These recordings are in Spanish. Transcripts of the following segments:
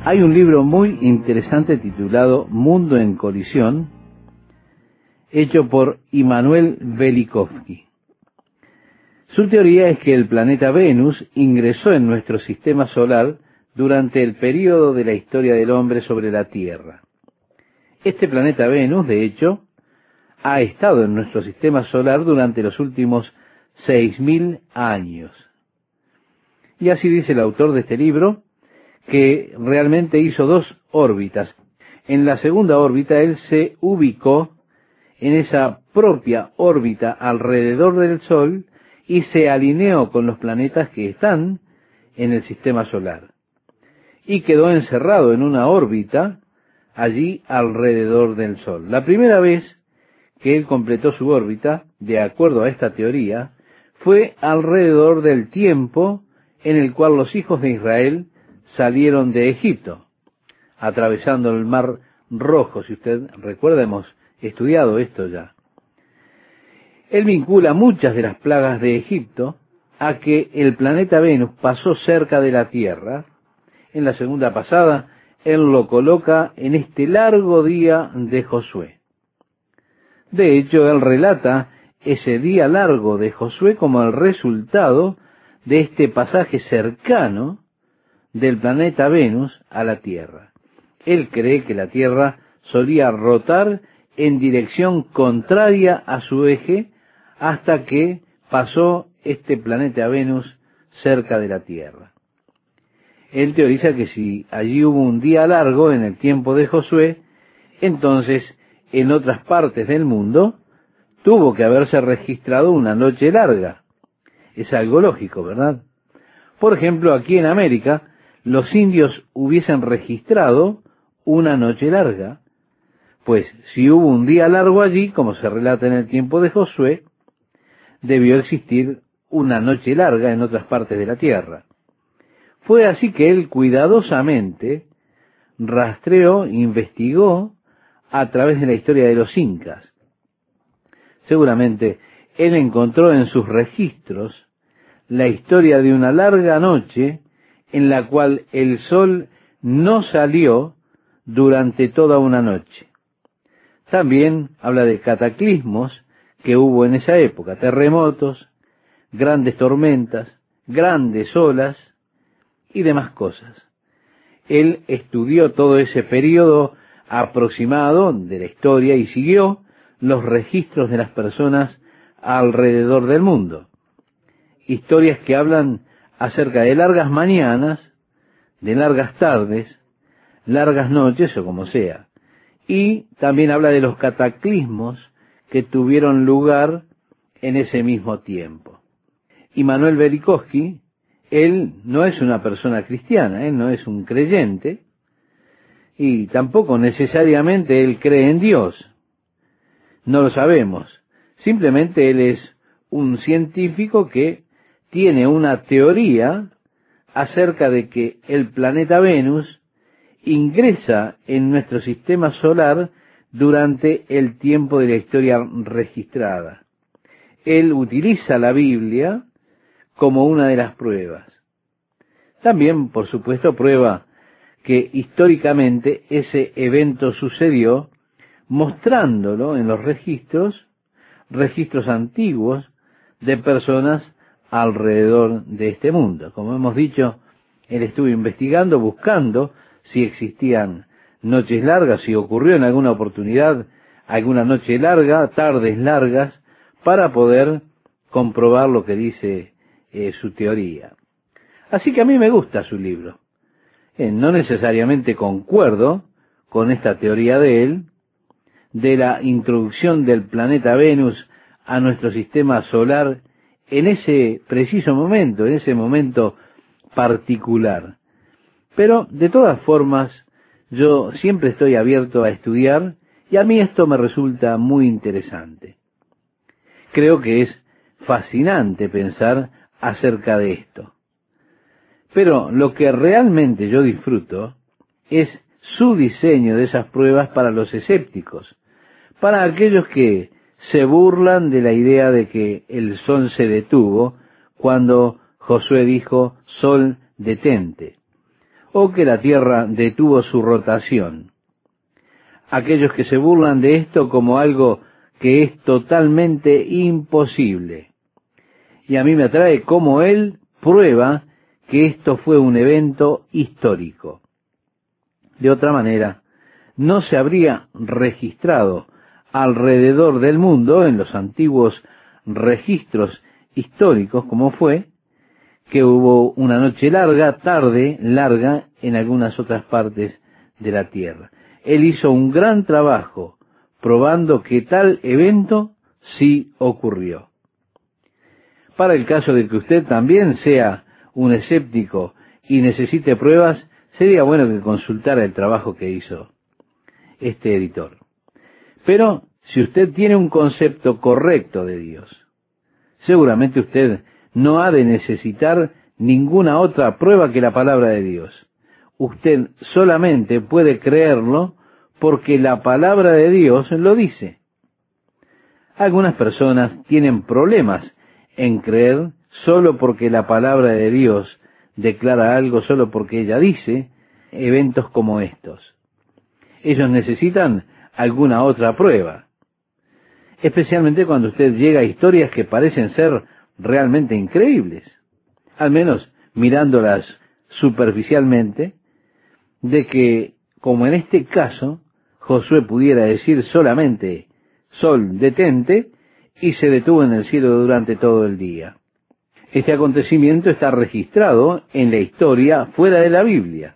Hay un libro muy interesante titulado Mundo en Colisión, hecho por Immanuel Velikovsky. Su teoría es que el planeta Venus ingresó en nuestro sistema solar durante el período de la historia del hombre sobre la Tierra. Este planeta Venus, de hecho, ha estado en nuestro sistema solar durante los últimos 6.000 años. Y así dice el autor de este libro, que realmente hizo 2 órbitas. En la segunda órbita él se ubicó en esa propia órbita alrededor del Sol y se alineó con los planetas que están en el sistema solar. Y quedó encerrado en una órbita allí alrededor del Sol. La primera vez que él completó su órbita, de acuerdo a esta teoría, fue alrededor del tiempo en el cual los hijos de Israel salieron de Egipto, atravesando el Mar Rojo. Si usted recuerda, hemos estudiado esto ya. Él vincula muchas de las plagas de Egipto a que el planeta Venus pasó cerca de la Tierra. En la segunda pasada, él lo coloca en este largo día de Josué. De hecho, él relata ese día largo de Josué como el resultado de este pasaje cercano del planeta Venus a la Tierra. Él cree que la Tierra solía rotar en dirección contraria a su eje hasta que pasó este planeta Venus cerca de la Tierra. Él teoriza que si allí hubo un día largo en el tiempo de Josué, entonces en otras partes del mundo tuvo que haberse registrado una noche larga. Es algo lógico, ¿verdad? Por ejemplo, aquí en América, los indios hubiesen registrado una noche larga, pues si hubo un día largo allí, como se relata en el tiempo de Josué, debió existir una noche larga en otras partes de la tierra. Fue así que él cuidadosamente rastreó, investigó a través de la historia de los incas. Seguramente él encontró en sus registros la historia de una larga noche en la cual el sol no salió durante toda una noche. También habla de cataclismos que hubo en esa época, terremotos, grandes tormentas, grandes olas y demás cosas. Él estudió todo ese periodo aproximado de la historia y siguió los registros de las personas alrededor del mundo. Historias que hablan acerca de largas mañanas, de largas tardes, largas noches o como sea. Y también habla de los cataclismos que tuvieron lugar en ese mismo tiempo. Immanuel Velikovsky, él no es una persona cristiana, él no es un creyente, y tampoco necesariamente él cree en Dios. No lo sabemos. Simplemente él es un científico que tiene una teoría acerca de que el planeta Venus ingresa en nuestro sistema solar durante el tiempo de la historia registrada. Él utiliza la Biblia como una de las pruebas. También, por supuesto, prueba que históricamente ese evento sucedió, mostrándolo en los registros antiguos de personas alrededor de este mundo. Como hemos dicho, él estuvo investigando, buscando si existían noches largas, si ocurrió en alguna oportunidad alguna noche larga, tardes largas, para poder comprobar lo que dice su teoría. Así que a mí me gusta su libro. No necesariamente concuerdo con esta teoría de él, de la introducción del planeta Venus a nuestro sistema solar en ese preciso momento, en ese momento particular. Pero, de todas formas, yo siempre estoy abierto a estudiar y a mí esto me resulta muy interesante. Creo que es fascinante pensar acerca de esto. Pero lo que realmente yo disfruto es su diseño de esas pruebas para los escépticos, para aquellos que se burlan de la idea de que el sol se detuvo cuando Josué dijo, sol detente. o que la Tierra detuvo su rotación. Aquellos que se burlan de esto como algo que es totalmente imposible. Y a mí me atrae cómo él prueba que esto fue un evento histórico. De otra manera, no se habría registrado alrededor del mundo en los antiguos registros históricos como fue que hubo una noche larga, tarde larga en algunas otras partes de la tierra. Él hizo un gran trabajo probando que tal evento sí ocurrió. Para el caso de que usted también sea un escéptico y necesite pruebas, sería bueno que consultara el trabajo que hizo este editor. Pero si usted tiene un concepto correcto de Dios, seguramente usted no ha de necesitar ninguna otra prueba que la palabra de Dios. Usted solamente puede creerlo porque la palabra de Dios lo dice. Algunas personas tienen problemas en creer solo porque la palabra de Dios declara algo, solo porque ella dice eventos como estos. Ellos necesitan alguna otra prueba, especialmente cuando usted llega a historias que parecen ser realmente increíbles, al menos mirándolas superficialmente, de que, como en este caso, Josué pudiera decir solamente, sol, detente, y se detuvo en el cielo durante todo el día. Este acontecimiento está registrado en la historia fuera de la Biblia,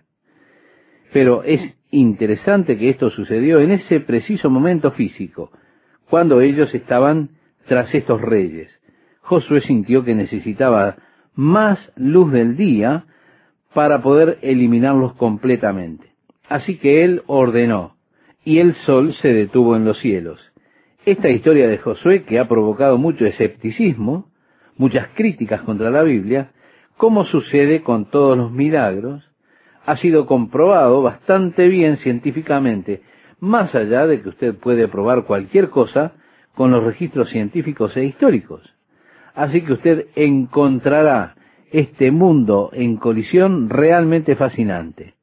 pero es interesante que esto sucedió en ese preciso momento físico, cuando ellos estaban tras estos reyes. Josué sintió que necesitaba más luz del día para poder eliminarlos completamente. Así que él ordenó, y el sol se detuvo en los cielos. Esta historia de Josué, que ha provocado mucho escepticismo, muchas críticas contra la Biblia, como sucede con todos los milagros, ha sido comprobado bastante bien científicamente, más allá de que usted puede probar cualquier cosa con los registros científicos e históricos. Así que usted encontrará este mundo en colisión realmente fascinante.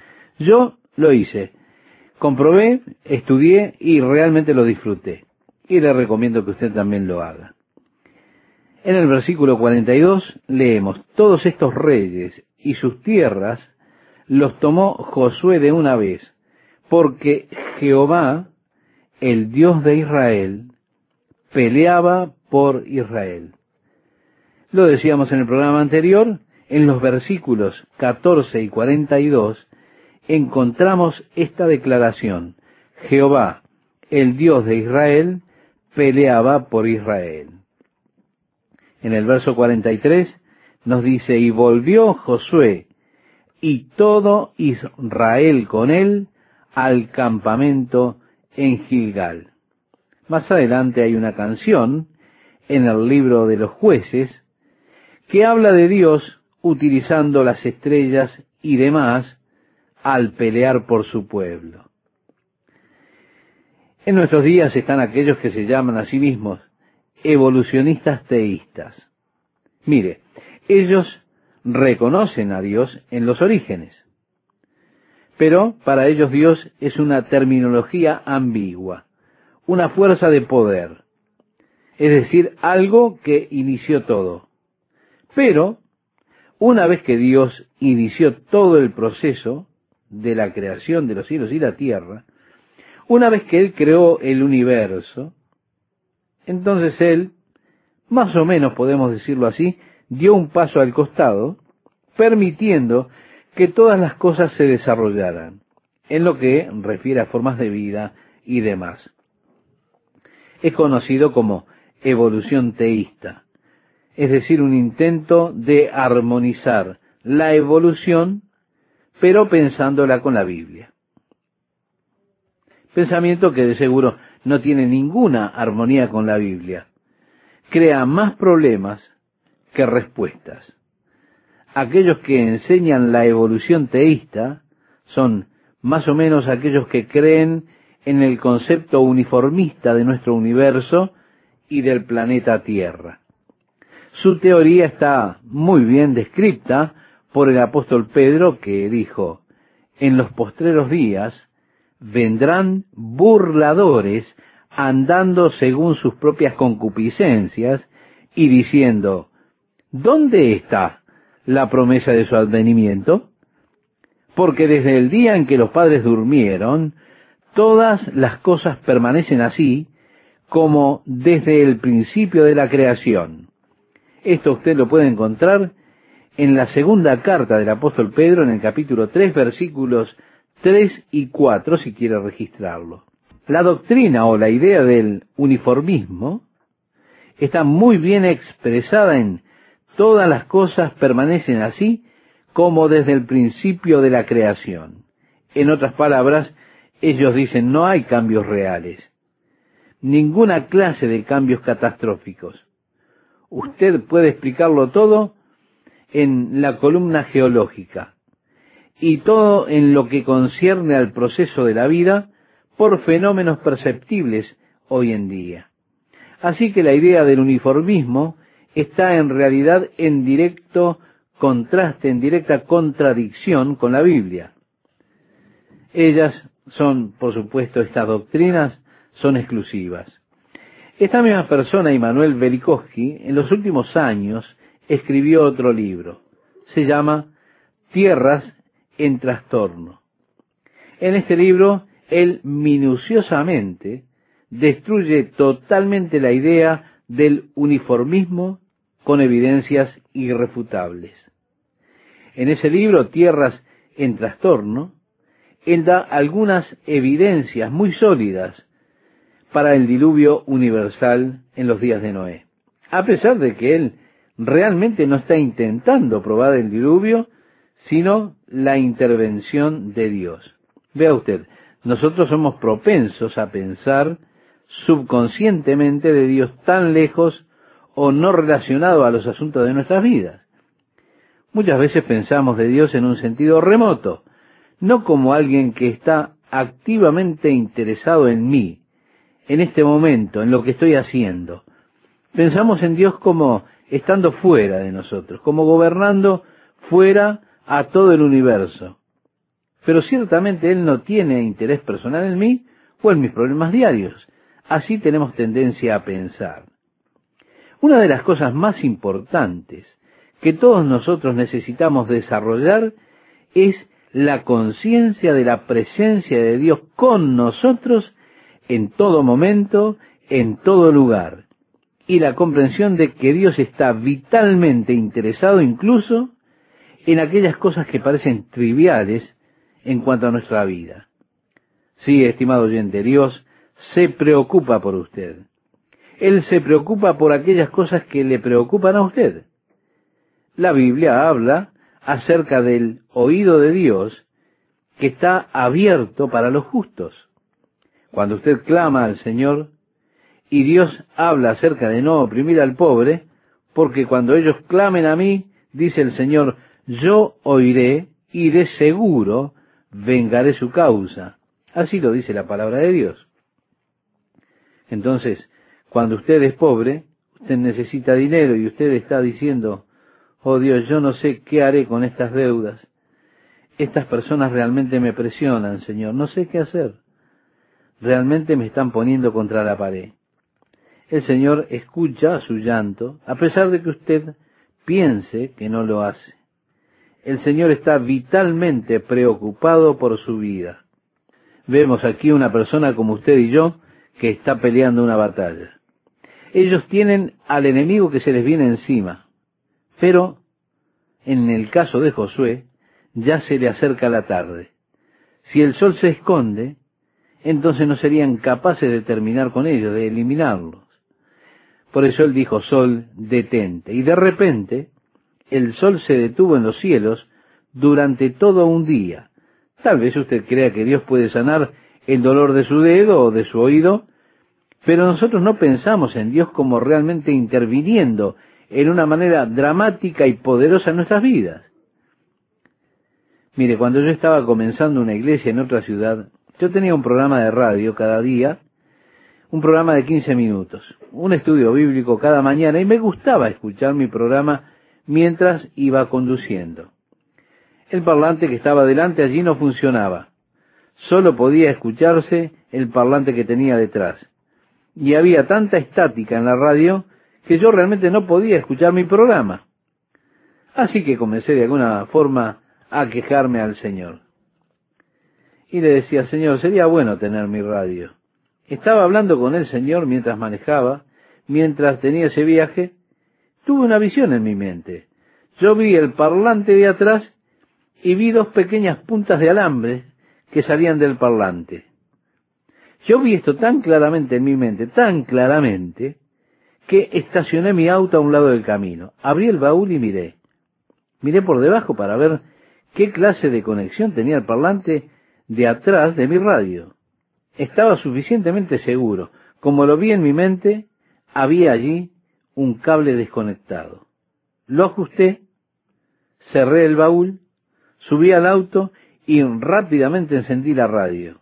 Yo lo hice, comprobé, estudié y realmente lo disfruté. Y le recomiendo que usted también lo haga. En el versículo 42 leemos, todos estos reyes y sus tierras los tomó Josué de una vez, porque Jehová, el Dios de Israel, peleaba por Israel. Lo decíamos en el programa anterior, en los versículos 14 y 42, encontramos esta declaración, Jehová, el Dios de Israel, peleaba por Israel. En el verso 43 nos dice, y volvió Josué y todo Israel con él al campamento en Gilgal. Más adelante hay una canción en el libro de los jueces que habla de Dios utilizando las estrellas y demás al pelear por su pueblo. En nuestros días están aquellos que se llaman a sí mismos evolucionistas teístas. Mire, ellos reconocen a Dios en los orígenes, pero para ellos Dios es una terminología ambigua, una fuerza de poder, es decir, algo que inició todo. Pero, una vez que Dios inició todo el proceso de la creación de los cielos y la tierra, una vez que Él creó el universo, entonces Él, más o menos podemos decirlo así, dio un paso al costado, permitiendo que todas las cosas se desarrollaran, en lo que refiere a formas de vida y demás. Es conocido como evolución teísta, es decir, un intento de armonizar la evolución, pero pensándola con la Biblia. Pensamiento que de seguro no tiene ninguna armonía con la Biblia. Crea más problemas que respuestas. Aquellos que enseñan la evolución teísta son más o menos aquellos que creen en el concepto uniformista de nuestro universo y del planeta Tierra. Su teoría está muy bien descrita por el apóstol Pedro, que dijo: en los postreros días vendrán burladores andando según sus propias concupiscencias y diciendo: ¿dónde está la promesa de su advenimiento? Porque desde el día en que los padres durmieron, todas las cosas permanecen así como desde el principio de la creación. Esto usted lo puede encontrar en la segunda carta del apóstol Pedro, en el capítulo 3, versículos 3 y 4, si quiere registrarlo. La doctrina o la idea del uniformismo está muy bien expresada en: todas las cosas permanecen así como desde el principio de la creación. En otras palabras, ellos dicen: no hay cambios reales, ninguna clase de cambios catastróficos. Usted puede explicarlo todo en la columna geológica y todo en lo que concierne al proceso de la vida por fenómenos perceptibles hoy en día. Así que la idea del uniformismo está en realidad en directo contraste, en directa contradicción con la Biblia. Ellas son, por supuesto, estas doctrinas son exclusivas. Esta misma persona, Immanuel Velikovsky, en los últimos años escribió otro libro. Se llama Tierras en Trastorno. En este libro, él minuciosamente destruye totalmente la idea del uniformismo con evidencias irrefutables. En ese libro, Tierras en Trastorno, él da algunas evidencias muy sólidas para el diluvio universal en los días de Noé. A pesar de que él realmente no está intentando probar el diluvio, sino la intervención de Dios. Vea usted, nosotros somos propensos a pensar subconscientemente de Dios tan lejos o no relacionado a los asuntos de nuestras vidas. Muchas veces pensamos de Dios en un sentido remoto, no como alguien que está activamente interesado en mí, en este momento, en lo que estoy haciendo. Pensamos en Dios como estando fuera de nosotros, como gobernando fuera a todo el universo. Pero ciertamente Él no tiene interés personal en mí o en mis problemas diarios. Así tenemos tendencia a pensar. Una de las cosas más importantes que todos nosotros necesitamos desarrollar es la conciencia de la presencia de Dios con nosotros en todo momento, en todo lugar, y la comprensión de que Dios está vitalmente interesado incluso en aquellas cosas que parecen triviales en cuanto a nuestra vida. Sí, estimado oyente, Dios se preocupa por usted. Él se preocupa por aquellas cosas que le preocupan a usted. La Biblia habla acerca del oído de Dios que está abierto para los justos. Cuando usted clama al Señor, y Dios habla acerca de no oprimir al pobre, porque cuando ellos clamen a mí, dice el Señor, yo oiré y de seguro vengaré su causa. Así lo dice la palabra de Dios. Entonces, cuando usted es pobre, usted necesita dinero y usted está diciendo: oh Dios, yo no sé qué haré con estas deudas. Estas personas realmente me presionan, Señor, no sé qué hacer. Realmente me están poniendo contra la pared. El Señor escucha su llanto, a pesar de que usted piense que no lo hace. El Señor está vitalmente preocupado por su vida. Vemos aquí una persona como usted y yo que está peleando una batalla. Ellos tienen al enemigo que se les viene encima, pero en el caso de Josué ya se le acerca la tarde. Si el sol se esconde, entonces no serían capaces de terminar con ellos, de eliminarlos. Por eso él dijo: sol, detente. Y de repente, el sol se detuvo en los cielos durante todo un día. Tal vez usted crea que Dios puede sanar el dolor de su dedo o de su oído, pero nosotros no pensamos en Dios como realmente interviniendo en una manera dramática y poderosa en nuestras vidas. Mire, cuando yo estaba comenzando una iglesia en otra ciudad, yo tenía un programa de radio cada día, un programa de 15 minutos, un estudio bíblico cada mañana, y me gustaba escuchar mi programa mientras iba conduciendo. El parlante que estaba delante allí no funcionaba. Solo podía escucharse el parlante que tenía detrás. Y había tanta estática en la radio que yo realmente no podía escuchar mi programa. Así que comencé de alguna forma a quejarme al Señor. Y le decía, Señor, sería bueno tener mi radio. Estaba hablando con el Señor mientras manejaba, mientras tenía ese viaje. Tuve una visión en mi mente. Yo vi el parlante de atrás y vi dos pequeñas puntas de alambre que salían del parlante. Yo vi esto tan claramente en mi mente, tan claramente, que estacioné mi auto a un lado del camino. Abrí el baúl y miré. Miré por debajo para ver qué clase de conexión tenía el parlante de atrás de mi radio. Estaba suficientemente seguro. Como lo vi en mi mente, había allí un cable desconectado. Lo ajusté, cerré el baúl, subí al auto y rápidamente encendí la radio.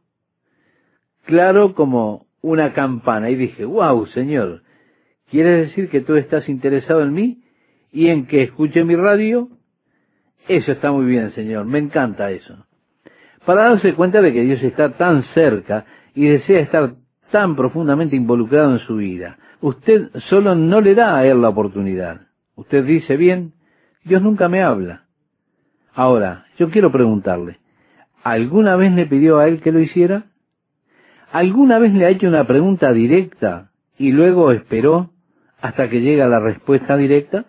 Claro como una campana, y dije, wow, Señor, ¿quieres decir que tú estás interesado en mí y en que escuche mi radio? Eso está muy bien, Señor, me encanta eso. Para darse cuenta de que Dios está tan cerca y desea estar tan profundamente involucrado en su vida, usted solo no le da a Él la oportunidad. Usted dice, bien, Dios nunca me habla. Ahora, yo quiero preguntarle, ¿alguna vez le pidió a Él que lo hiciera? ¿Alguna vez le ha hecho una pregunta directa y luego esperó hasta que llega la respuesta directa?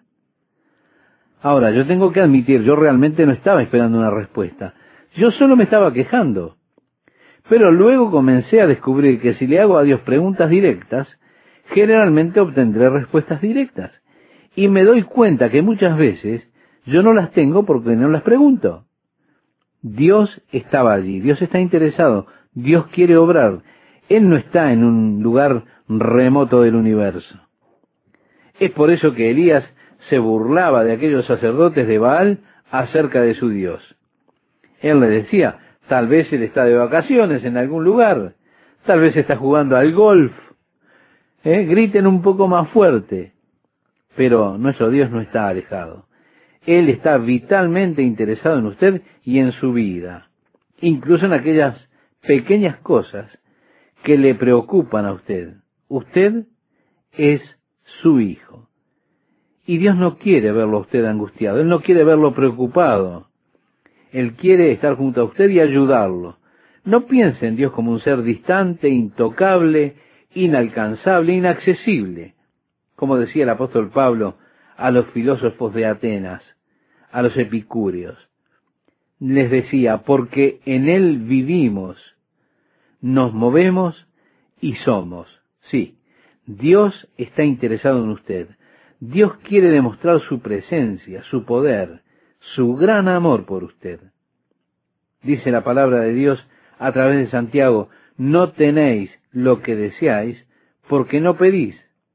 Ahora, yo tengo que admitir, yo realmente no estaba esperando una respuesta. Yo solo me estaba quejando. Pero luego comencé a descubrir que si le hago a Dios preguntas directas, generalmente obtendré respuestas directas. Y me doy cuenta que muchas veces yo no las tengo porque no las pregunto. Dios estaba allí, Dios está interesado, Dios quiere obrar. Él no está en un lugar remoto del universo. Es por eso que Elías se burlaba de aquellos sacerdotes de Baal acerca de su Dios. Él le decía, tal vez él está de vacaciones en algún lugar, tal vez está jugando al golf, griten un poco más fuerte. Pero nuestro Dios no está alejado. Él está vitalmente interesado en usted y en su vida, incluso en aquellas pequeñas cosas que le preocupan a usted. Usted es su hijo. Y Dios no quiere verlo a usted angustiado, Él no quiere verlo preocupado. Él quiere estar junto a usted y ayudarlo. No piense en Dios como un ser distante, intocable, inalcanzable, inaccesible, como decía el apóstol Pablo a los filósofos de Atenas, a los epicúreos. Les decía, porque en Él vivimos, nos movemos y somos. Sí, Dios está interesado en usted. Dios quiere demostrar su presencia, su poder, su gran amor por usted. Dice la palabra de Dios a través de Santiago, no tenéis lo que deseáis porque no pedís.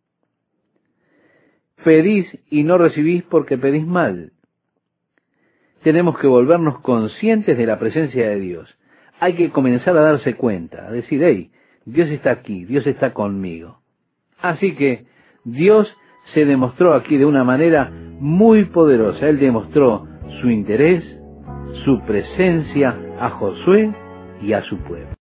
Pedís y no recibís porque pedís mal. Tenemos que volvernos conscientes de la presencia de Dios. Hay que comenzar a darse cuenta, a decir, hey, Dios está aquí, Dios está conmigo. Así que Dios se demostró aquí de una manera muy poderosa. Él demostró su interés, su presencia a Josué y a su pueblo.